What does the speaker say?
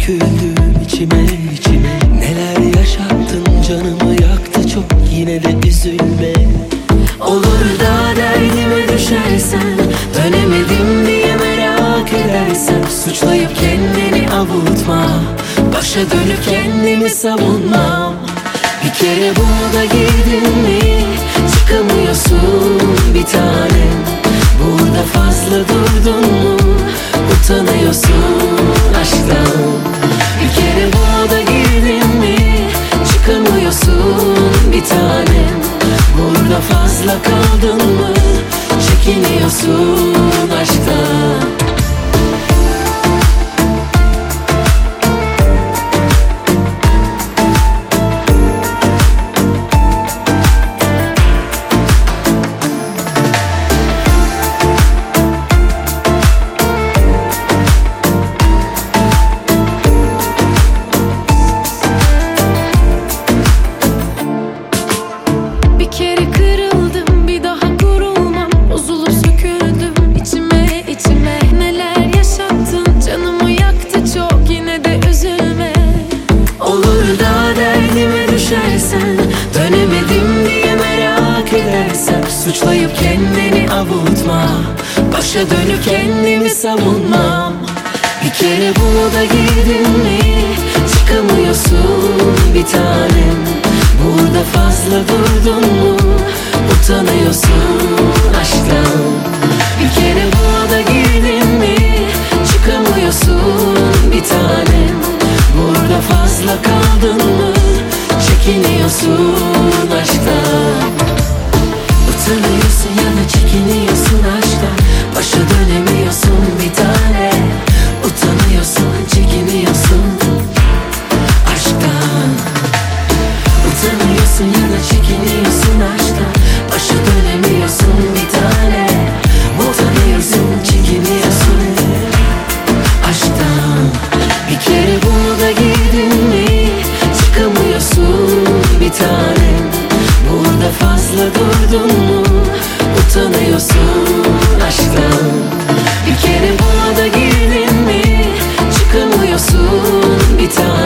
döküldüm içime içime. Neler yaşattın, canımı yaktı çok, yine de üzülme. Olur da derdime düşersen, dönemedim diye merak edersen, suçlayıp kendini avutma, başa dönüp kendimi savunmam. Bir kere bunu da girdin mi, çıkamıyorsun bir tanem. Burada fazla durdun mu, utanıyorsun aşktan. Bir kere bunu da girdin mi, çıkamıyorsun bir tanem. Burada fazla kaldın mı, çekiniyorsun aşktan. Dönemedim diye merak edersen, suçlayıp kendini avutma, başa dönüp kendimi savunmam. Bir kere bunu da girdin mi, çıkamıyorsun bir tanem. Burada fazla durdun mu, utanıyorsun aşktan. Bir kere buna da girdin mi, çıkamıyorsun bir tanem. Burada fazla kaldın mı, çekiniyorsun aşktan. Utanıyorsun ya da çekiniyorsun aşktan, başa dönemiyorsun bir tane. Utanıyorsun, çekiniyorsun aşktan. Utanıyorsun ya da çekiniyorsun aşktan, başa dönemiyorsun bir tane. Utanıyorsun, çekiniyorsun aşktan. Bir kere bunu da girdin mi, çıkamıyorsun bir tanem. Burada fazla durdun mu, utanıyorsun aşktan. Bir kere buna da girdin mi, çıkamıyorsun bir tanem.